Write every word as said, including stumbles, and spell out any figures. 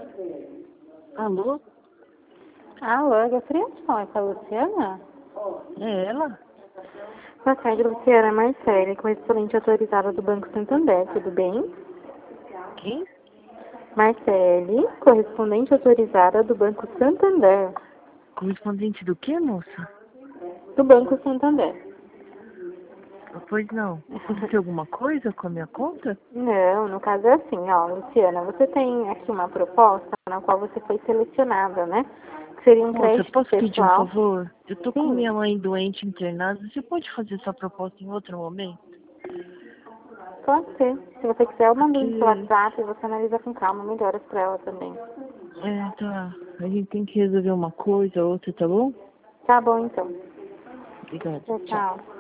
Alô? Alô, eu gostaria de falar com a Luciana? É ela? Boa tarde, Luciana Marcele, correspondente autorizada do Banco Santander, tudo bem? Quem? Marcele, correspondente autorizada do Banco Santander. Correspondente do quê, moça? Do Banco Santander. Pois não. Aconteceu alguma coisa com a minha conta? Não, no caso é assim, ó, Luciana, você tem aqui uma proposta na qual você foi selecionada, né? Que seria um Moça, crédito posso pedir um pessoal. favor? Eu tô com Sim, minha mãe doente internada. Você pode fazer essa proposta em outro momento? pode ser. Se você quiser, eu mando no seu Porque... WhatsApp e você analisa com calma, melhoras pra ela também. É, tá. A gente tem que resolver uma coisa ou outra, tá bom? Tá bom, então. Obrigado. Tchau, Tchau. tchau.